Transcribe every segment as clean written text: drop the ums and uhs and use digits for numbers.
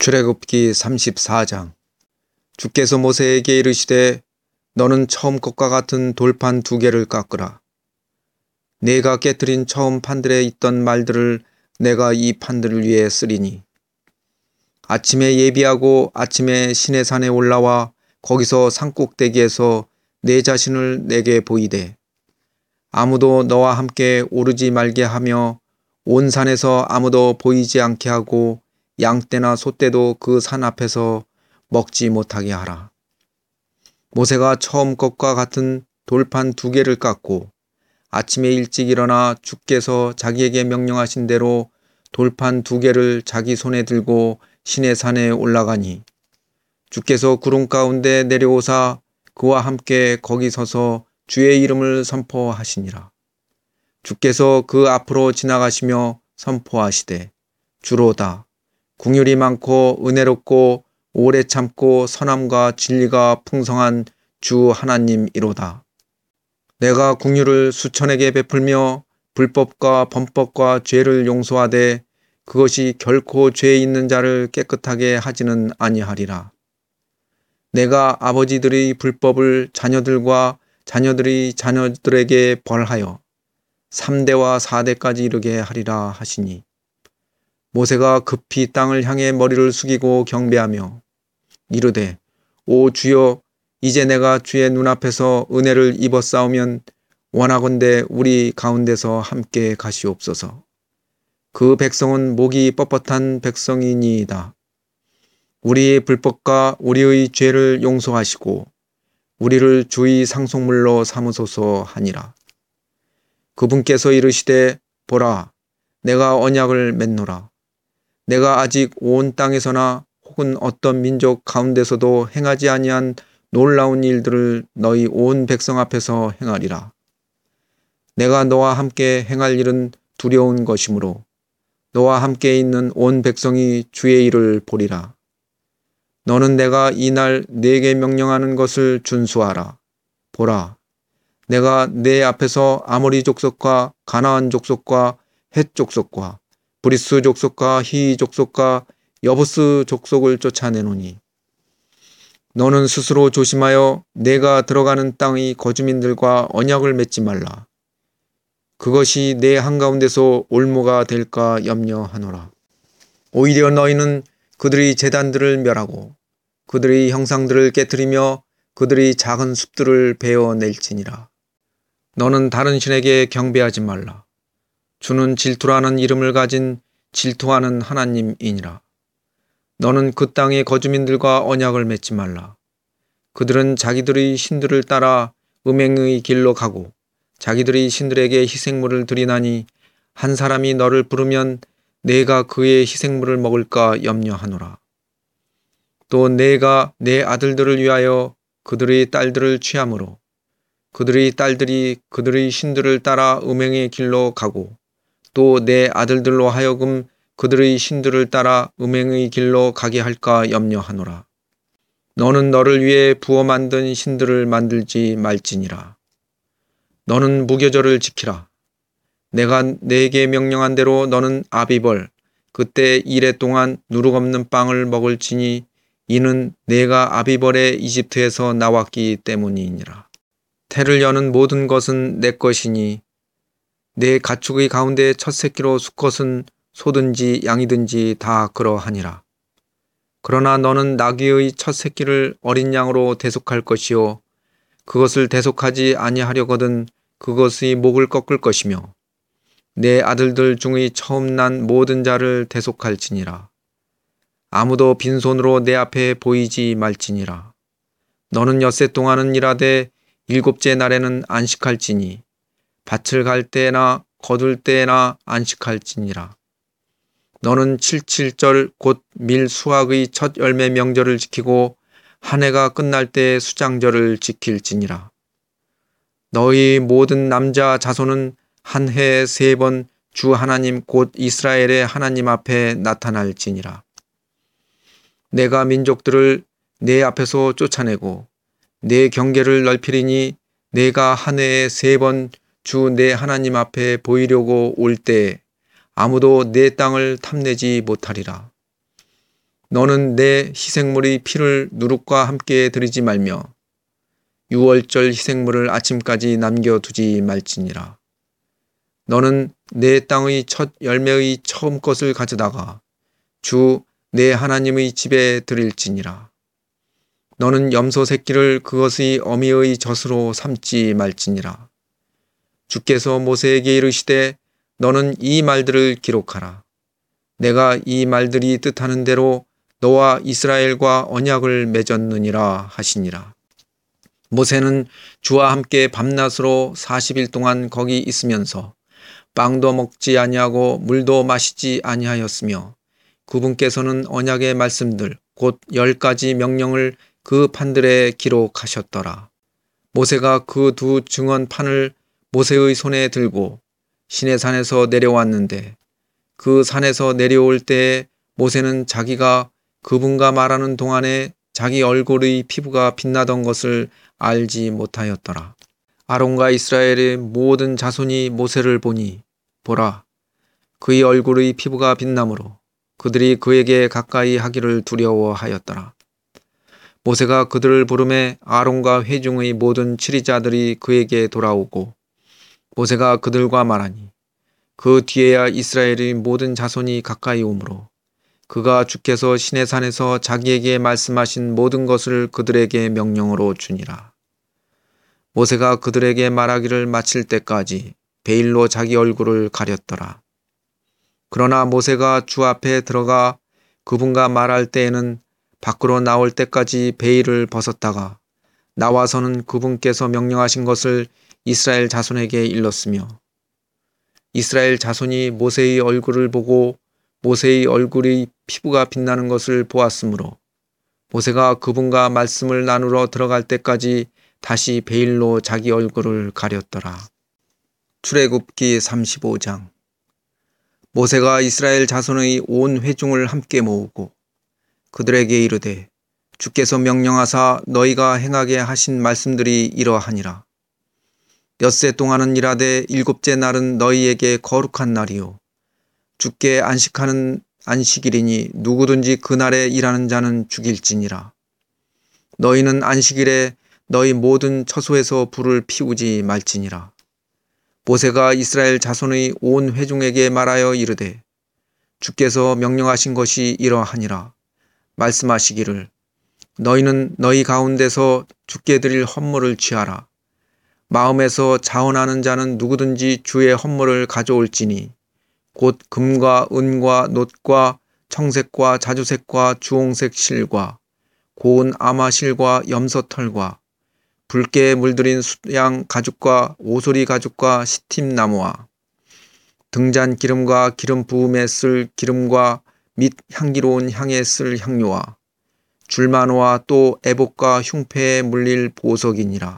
출애굽기 34장. 주께서 모세에게 이르시되 너는 처음 것과 같은 돌판 2개를 깎으라. 내가 깨뜨린 처음 판들에 있던 말들을 내가 이 판들을 위해 쓰리니 아침에 예비하고 아침에 시내산에 올라와 거기서 산꼭대기에서 내 자신을 내게 보이되 아무도 너와 함께 오르지 말게 하며 온 산에서 아무도 보이지 않게 하고 양떼나 소떼도 그 산 앞에서 먹지 못하게 하라. 모세가 처음 것과 같은 돌판 2개를 깎고 아침에 일찍 일어나 주께서 자기에게 명령하신 대로 돌판 2개를 자기 손에 들고 시내산에 올라가니 주께서 구름 가운데 내려오사 그와 함께 거기 서서 주의 이름을 선포하시니라. 주께서 그 앞으로 지나가시며 선포하시되 주로다. 긍휼이 많고 은혜롭고 오래 참고 선함과 진리가 풍성한 주 하나님이로다. 내가 긍휼을 수천에게 베풀며 불법과 범법과 죄를 용서하되 그것이 결코 죄 있는 자를 깨끗하게 하지는 아니하리라. 내가 아버지들의 불법을 자녀들과 자녀들이 자녀들에게 벌하여 3대와 4대까지 이르게 하리라 하시니 모세가 급히 땅을 향해 머리를 숙이고 경배하며 이르되 오 주여 이제 내가 주의 눈앞에서 은혜를 입었사오면 원하건대 우리 가운데서 함께 가시옵소서. 그 백성은 목이 뻣뻣한 백성이니이다. 우리의 불법과 우리의 죄를 용서하시고 우리를 주의 상속물로 삼으소서 하니라. 그분께서 이르시되 보라 내가 언약을 맺노라. 내가 아직 온 땅에서나 혹은 어떤 민족 가운데서도 행하지 아니한 놀라운 일들을 너희 온 백성 앞에서 행하리라. 내가 너와 함께 행할 일은 두려운 것이므로 너와 함께 있는 온 백성이 주의 일을 보리라. 너는 내가 이날 네게 명령하는 것을 준수하라. 보라, 내가 내 앞에서 아모리 족속과 가나안 족속과 헷 족속과 브리스 족속과 히 족속과 여부스 족속을 쫓아내노니 너는 스스로 조심하여 내가 들어가는 땅의 거주민들과 언약을 맺지 말라. 그것이 내 한가운데서 올무가 될까 염려하노라. 오히려 너희는 그들의 제단들을 멸하고 그들의 형상들을 깨뜨리며 그들의 작은 숲들을 베어낼지니라. 너는 다른 신에게 경배하지 말라. 주는 질투라는 이름을 가진 질투하는 하나님이니라. 너는 그 땅의 거주민들과 언약을 맺지 말라. 그들은 자기들의 신들을 따라 음행의 길로 가고 자기들의 신들에게 희생물을 드리나니 한 사람이 너를 부르면 내가 그의 희생물을 먹을까 염려하노라. 또 내가 내 아들들을 위하여 그들의 딸들을 취함으로 그들의 딸들이 그들의 신들을 따라 음행의 길로 가고 또 내 아들들로 하여금 그들의 신들을 따라 음행의 길로 가게 할까 염려하노라. 너는 너를 위해 부어 만든 신들을 만들지 말지니라. 너는 무교절을 지키라. 내가 내게 명령한 대로 너는 아비벌 그때 이래 동안 누룩 없는 빵을 먹을지니 이는 내가 아비벌에 이집트에서 나왔기 때문이니라. 태를 여는 모든 것은 내 것이니 내 가축의 가운데 첫 새끼로 수컷은 소든지 양이든지 다 그러하니라. 그러나 너는 나귀의 첫 새끼를 어린 양으로 대속할 것이요 그것을 대속하지 아니하려거든 그것의 목을 꺾을 것이며 내 아들들 중의 처음 난 모든 자를 대속할지니라. 아무도 빈손으로 내 앞에 보이지 말지니라. 너는 엿새 동안은 일하되 7째 날에는 안식할지니 밭을 갈 때나 거둘 때나 안식할지니라. 너는 77절 곧 밀 수확의 첫 열매 명절을 지키고 한 해가 끝날 때 수장절을 지킬지니라. 너희 모든 남자 자손은 한 해에 3번 주 하나님 곧 이스라엘의 하나님 앞에 나타날지니라. 내가 민족들을 내 앞에서 쫓아내고 내 경계를 넓히리니 내가 한 해에 3번 주 내 하나님 앞에 보이려고 올 때에 아무도 내 땅을 탐내지 못하리라. 너는 내 희생물의 피를 누룩과 함께 드리지 말며 유월절 희생물을 아침까지 남겨두지 말지니라. 너는 내 땅의 첫 열매의 처음 것을 가져다가 주 내 하나님의 집에 드릴지니라. 너는 염소 새끼를 그것의 어미의 젖으로 삼지 말지니라. 주께서 모세에게 이르시되 너는 이 말들을 기록하라. 내가 이 말들이 뜻하는 대로 너와 이스라엘과 언약을 맺었느니라 하시니라. 모세는 주와 함께 밤낮으로 40일 동안 거기 있으면서 빵도 먹지 아니하고 물도 마시지 아니하였으며 그분께서는 언약의 말씀들 곧 10가지 명령을 그 판들에 기록하셨더라. 모세가 그 두 증언판을 모세의 손에 들고 시내산에서 내려왔는데 그 산에서 내려올 때에 모세는 자기가 그분과 말하는 동안에 자기 얼굴의 피부가 빛나던 것을 알지 못하였더라. 아론과 이스라엘의 모든 자손이 모세를 보니 보라, 그의 얼굴의 피부가 빛나므로 그들이 그에게 가까이 하기를 두려워하였더라. 모세가 그들을 부르매 아론과 회중의 모든 치리자들이 그에게 돌아오고 모세가 그들과 말하니 그 뒤에야 이스라엘의 모든 자손이 가까이 오므로 그가 주께서 시내산에서 자기에게 말씀하신 모든 것을 그들에게 명령으로 주니라. 모세가 그들에게 말하기를 마칠 때까지 베일로 자기 얼굴을 가렸더라. 그러나 모세가 주 앞에 들어가 그분과 말할 때에는 밖으로 나올 때까지 베일을 벗었다가 나와서는 그분께서 명령하신 것을 이스라엘 자손에게 일렀으며 이스라엘 자손이 모세의 얼굴을 보고 모세의 얼굴의 피부가 빛나는 것을 보았으므로 모세가 그분과 말씀을 나누러 들어갈 때까지 다시 베일로 자기 얼굴을 가렸더라. 출애굽기 35장. 모세가 이스라엘 자손의 온 회중을 함께 모으고 그들에게 이르되 주께서 명령하사 너희가 행하게 하신 말씀들이 이러하니라. 엿새 동안은 일하되 일곱째 날은 너희에게 거룩한 날이요 주께 안식하는 안식일이니 누구든지 그날에 일하는 자는 죽일지니라. 너희는 안식일에 너희 모든 처소에서 불을 피우지 말지니라. 모세가 이스라엘 자손의 온 회중에게 말하여 이르되 주께서 명령하신 것이 이러하니라. 말씀하시기를 너희는 너희 가운데서 주께 드릴 헌물을 취하라. 마음에서 자원하는 자는 누구든지 주의 헌물을 가져올지니 곧 금과 은과 놋과 청색과 자주색과 주홍색 실과 고운 아마실과 염소털과 붉게 물들인 수양 가죽과 오소리 가죽과 시팀나무와 등잔 기름과 기름 부음에 쓸 기름과 및 향기로운 향에 쓸 향료와 줄마노와 또 애복과 흉패에 물릴 보석이니라.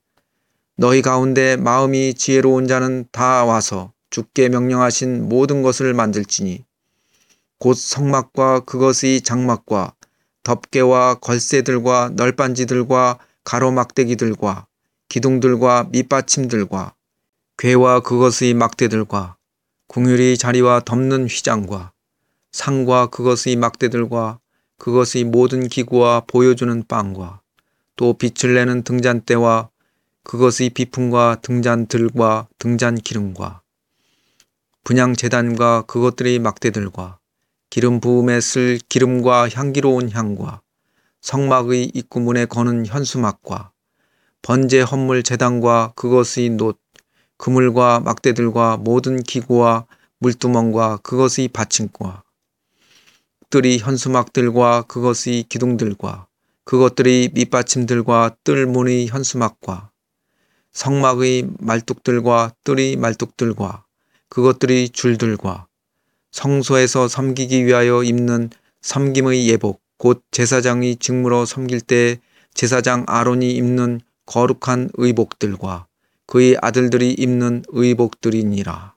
너희 가운데 마음이 지혜로운 자는 다 와서 주께 명령하신 모든 것을 만들지니 곧 성막과 그것의 장막과 덮개와 걸쇠들과 널빤지들과 가로막대기들과 기둥들과 밑받침들과 궤와 그것의 막대들과 궁율의 자리와 덮는 휘장과 상과 그것의 막대들과 그것의 모든 기구와 보여주는 빵과 또 빛을 내는 등잔대와 그것의 비품과 등잔들과 등잔 기름과 분향 제단과 그것들의 막대들과 기름 부음에 쓸 기름과 향기로운 향과 성막의 입구문에 거는 현수막과 번제 헌물 제단과 그것의 놋, 그물과 막대들과 모든 기구와 물두멍과 그것의 받침과 뜰의 현수막들과 그것의 기둥들과 그것들의 밑받침들과 뜰문의 현수막과 성막의 말뚝들과 뜰의 말뚝들과 그것들의 줄들과 성소에서 섬기기 위하여 입는 섬김의 예복 곧 제사장의 직무로 섬길 때 제사장 아론이 입는 거룩한 의복들과 그의 아들들이 입는 의복들이니라.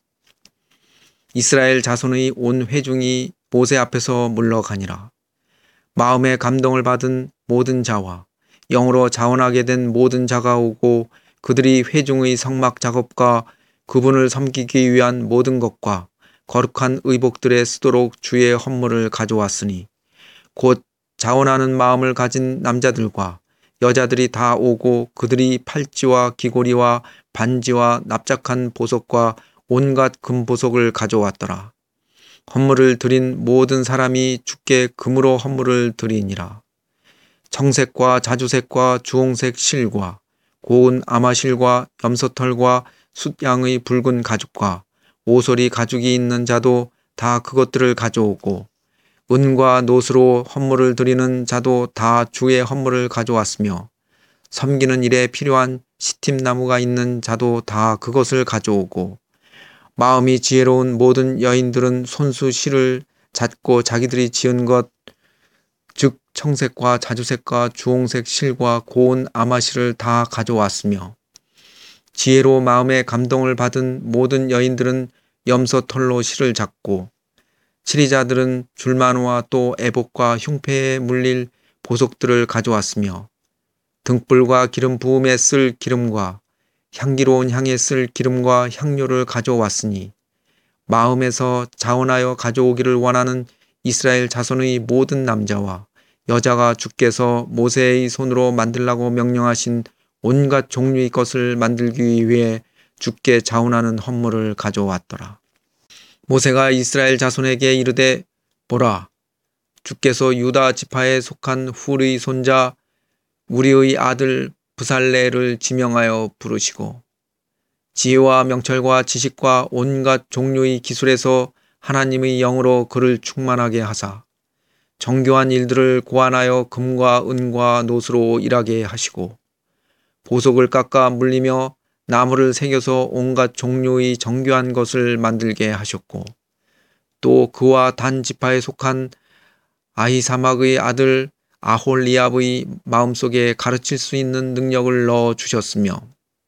이스라엘 자손의 온 회중이 모세 앞에서 물러가니라. 마음에 감동을 받은 모든 자와 영으로 자원하게 된 모든 자가 오고 그들이 회중의 성막 작업과 그분을 섬기기 위한 모든 것과 거룩한 의복들에 쓰도록 주의 헌물을 가져왔으니 곧 자원하는 마음을 가진 남자들과 여자들이 다 오고 그들이 팔찌와 귀고리와 반지와 납작한 보석과 온갖 금보석을 가져왔더라. 헌물을 드린 모든 사람이 주께 금으로 헌물을 드리니라. 청색과 자주색과 주홍색 실과 고운 아마실과 염소털과 숫양의 붉은 가죽과 오소리 가죽이 있는 자도 다 그것들을 가져오고 은과 노스로 헌물을 드리는 자도 다 주의 헌물을 가져왔으며 섬기는 일에 필요한 시팀나무가 있는 자도 다 그것을 가져오고 마음이 지혜로운 모든 여인들은 손수 실을 잣고 자기들이 지은 것 즉 청색과 자주색과 주홍색 실과 고운 아마실을 다 가져왔으며 지혜로 마음의 감동을 받은 모든 여인들은 염소털로 실을 잣고 치리자들은 줄마노와 또 애복과 흉패에 물릴 보석들을 가져왔으며 등불과 기름 부음에 쓸 기름과 향기로운 향에 쓸 기름과 향료를 가져왔으니 마음에서 자원하여 가져오기를 원하는 이스라엘 자손의 모든 남자와 여자가 주께서 모세의 손으로 만들라고 명령하신 온갖 종류의 것을 만들기 위해 주께 자원하는 헌물을 가져왔더라. 모세가 이스라엘 자손에게 이르되 보라, 주께서 유다 지파에 속한 훌의 손자 우리의 아들 브살레를 지명하여 부르시고 지혜와 명철과 지식과 온갖 종류의 기술에서 하나님의 영으로 그를 충만하게 하사 정교한 일들을 고안하여 금과 은과 노스로 일하게 하시고 보석을 깎아 물리며 나무를 새겨서 온갖 종류의 정교한 것을 만들게 하셨고 또 그와 단 지파에 속한 아히사막의 아들 아홀리압의 마음속에 가르칠 수 있는 능력을 넣어 주셨으며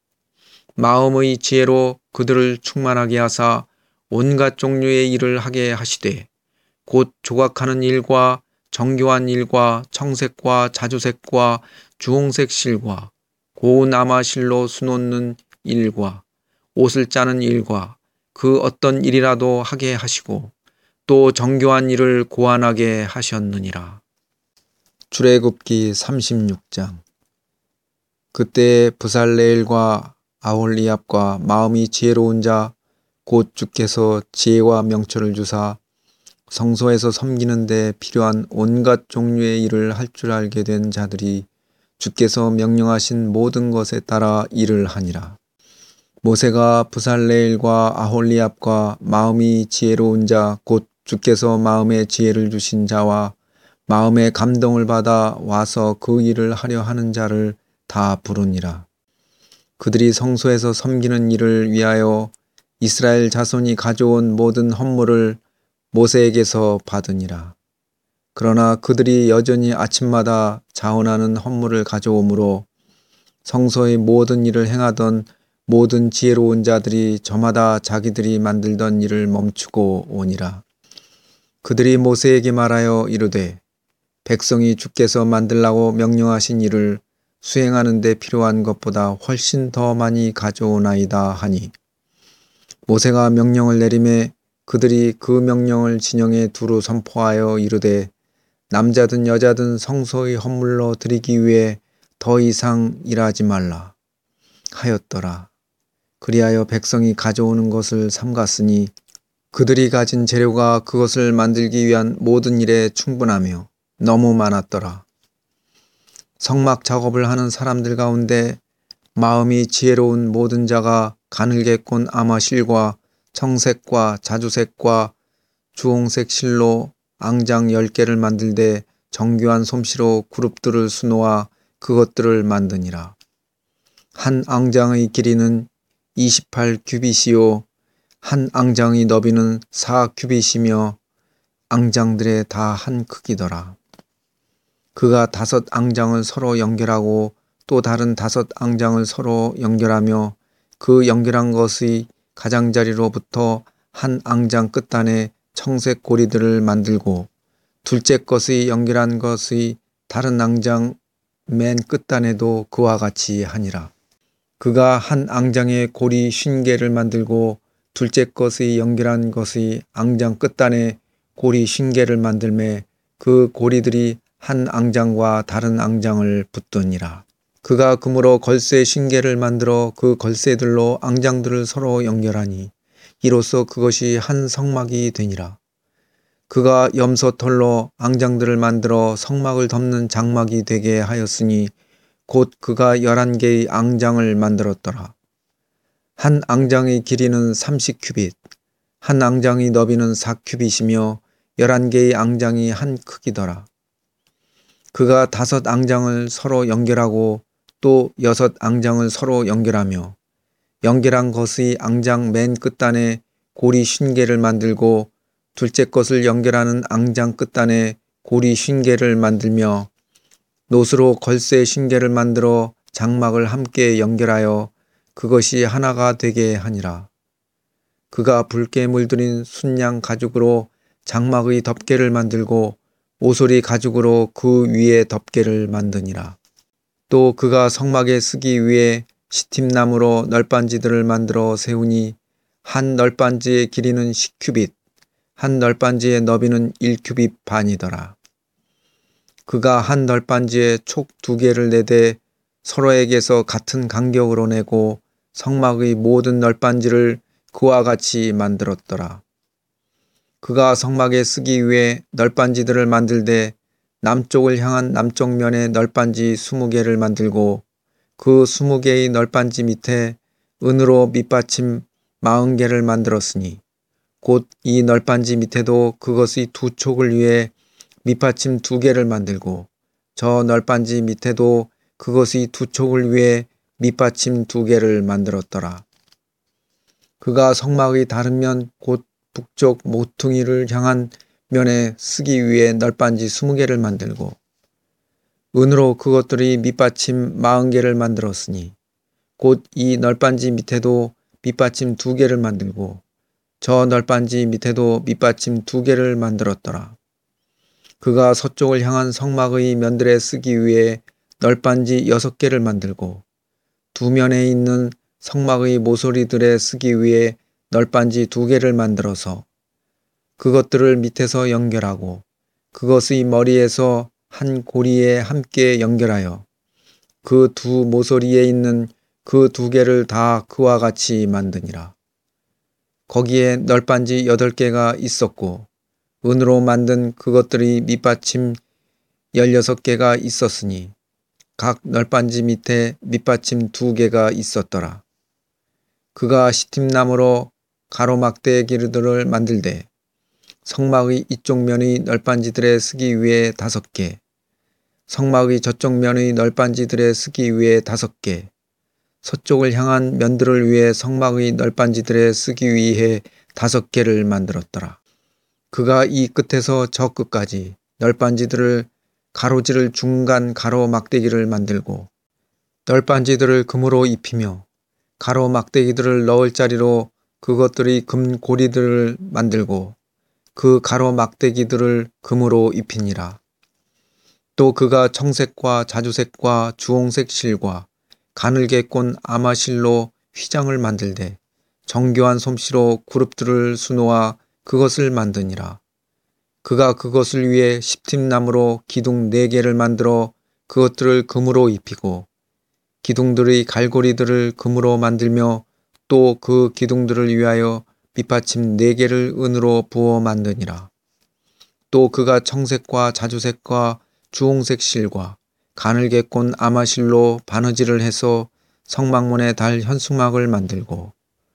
마음의 지혜로 그들을 충만하게 하사 온갖 종류의 일을 하게 하시되 곧 조각하는 일과 정교한 일과 청색과 자주색과 주홍색 실과 고운 아마실로 수놓는 일과 옷을 짜는 일과 그 어떤 일이라도 하게 하시고 또 정교한 일을 고안하게 하셨느니라. 출애굽기 36장. 그때 브살레엘과 아홀리압과 마음이 지혜로운 자 곧 주께서 지혜와 명철을 주사 성소에서 섬기는 데 필요한 온갖 종류의 일을 할 줄 알게 된 자들이 주께서 명령하신 모든 것에 따라 일을 하니라. 모세가 브살레엘과 아홀리압과 마음이 지혜로운 자 곧 주께서 마음에 지혜를 주신 자와 마음의 감동을 받아 와서 그 일을 하려 하는 자를 다 부르니라. 그들이 성소에서 섬기는 일을 위하여 이스라엘 자손이 가져온 모든 헌물을 모세에게서 받으니라. 그러나 그들이 여전히 아침마다 자원하는 헌물을 가져오므로 성소의 모든 일을 행하던 모든 지혜로운 자들이 저마다 자기들이 만들던 일을 멈추고 오니라. 그들이 모세에게 말하여 이르되 백성이 주께서 만들라고 명령하신 일을 수행하는 데 필요한 것보다 훨씬 더 많이 가져오나이다 하니 모세가 명령을 내리매 그들이 그 명령을 진영에 두루 선포하여 이르되 남자든 여자든 성소의 헌물로 드리기 위해 더 이상 일하지 말라 하였더라. 그리하여 백성이 가져오는 것을 삼갔으니 그들이 가진 재료가 그것을 만들기 위한 모든 일에 충분하며 너무 많았더라. 성막 작업을 하는 사람들 가운데 마음이 지혜로운 모든 자가 가늘게 꼰 아마실과 청색과 자주색과 주홍색 실로 앙장 10개를 만들되 정교한 솜씨로 그룹들을 수놓아 그것들을 만드니라. 한 앙장의 길이는 28규빗이요 한 앙장의 너비는 4규빗이며 앙장들의 다 한 크기더라. 그가 5 앙장을 서로 연결하고 또 다른 5 앙장을 서로 연결하며 그 연결한 것의 가장자리로부터 한 앙장 끝단에 청색 고리들을 만들고 둘째 것의 연결한 것의 다른 앙장 맨 끝단에도 그와 같이 하니라. 그가 한 앙장에 고리 50개를 만들고 둘째 것의 연결한 것의 앙장 끝단에 고리 50개를 만들매 그 고리들이 한 앙장과 다른 앙장을 붙더니라. 그가 금으로 걸쇠 신계를 만들어 그 걸쇠들로 앙장들을 서로 연결하니 이로써 그것이 한 성막이 되니라. 그가 염소털로 앙장들을 만들어 성막을 덮는 장막이 되게 하였으니 곧 그가 11개의 앙장을 만들었더라. 한 앙장의 길이는 30규빗, 한 앙장의 너비는 4규빗이며 11개의 앙장이 한 크기더라. 그가 5 앙장을 서로 연결하고 또 6 앙장을 서로 연결하며 연결한 것의 앙장 맨 끝단에 고리 50개를 만들고 둘째 것을 연결하는 앙장 끝단에 고리 50개를 만들며 노스로 걸쇠 50개를 만들어 장막을 함께 연결하여 그것이 하나가 되게 하니라. 그가 붉게 물들인 순양 가죽으로 장막의 덮개를 만들고 오소리 가죽으로 그 위에 덮개를 만드니라. 또 그가 성막에 쓰기 위해 시팀나무로 널빤지들을 만들어 세우니 한 널빤지의 길이는 10규빗, 한 널빤지의 너비는 1규빗 반이더라. 그가 한 널빤지에 촉 2개를 내되 서로에게서 같은 간격으로 내고 성막의 모든 널빤지를 그와 같이 만들었더라. 그가 성막에 쓰기 위해 널빤지들을 만들되 남쪽을 향한 남쪽 면에 널빤지 20개를 만들고 그 20개의 널빤지 밑에 은으로 밑받침 40개를 만들었으니 곧 이 널빤지 밑에도 그것의 2촉을 위해 밑받침 2개를 만들고 저 널빤지 밑에도 그것의 2촉을 위해 밑받침 2개를 만들었더라. 그가 성막의 다른 면 곧 북쪽 모퉁이를 향한 면에 쓰기 위해 널빤지 20개를 만들고 은으로 그것들이 밑받침 40개를 만들었으니 곧 이 널빤지 밑에도 밑받침 2개를 만들고 저 널빤지 밑에도 밑받침 2개를 만들었더라. 그가 서쪽을 향한 성막의 면들에 쓰기 위해 널빤지 6개를 만들고 두 면에 있는 성막의 모서리들에 쓰기 위해 널빤지 2개를 만들어서 그것들을 밑에서 연결하고 그것의 머리에서 한 고리에 함께 연결하여 그 두 모서리에 있는 그 2개를 다 그와 같이 만드니라. 거기에 널빤지 8개가 있었고 은으로 만든 그것들이 밑받침 16개가 있었으니 각 널빤지 밑에 밑받침 2개가 있었더라. 그가 시팀나무로 가로막대 기르들을 만들되 성막의 이쪽 면의 널빤지들에 쓰기 위해 5개, 성막의 저쪽 면의 널빤지들에 쓰기 위해 5개, 서쪽을 향한 면들을 위해 성막의 널빤지들에 쓰기 위해 5개를 만들었더라. 그가 이 끝에서 저 끝까지 널빤지들을 가로지를 중간 가로 막대기를 만들고 널빤지들을 금으로 입히며 가로 막대기들을 넣을 자리로 그것들이 금 고리들을 만들고 그 가로 막대기들을 금으로 입히니라. 또 그가 청색과 자주색과 주홍색 실과 가늘게 꼰 아마실로 휘장을 만들되 정교한 솜씨로 그룹들을 수놓아 그것을 만드니라. 그가 그것을 위해 십팀나무로 기둥 4개를 만들어 그것들을 금으로 입히고 기둥들의 갈고리들을 금으로 만들며 또 그 기둥들을 위하여 밑받침 4개를 은으로 부어 만드니라. 또 그가 청색과 자주색과 주홍색 실과 가늘게 꼰 아마실로 바느질을 해서 성막문에 달 현수막을 만들고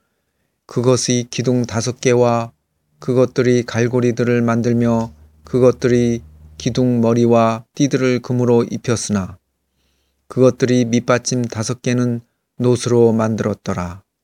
그것의 기둥 5개와 그것들이 갈고리들을 만들며 그것들이 기둥 머리와 띠들을 금으로 입혔으나 그것들이 밑받침 5개는 노스로 만들었더라.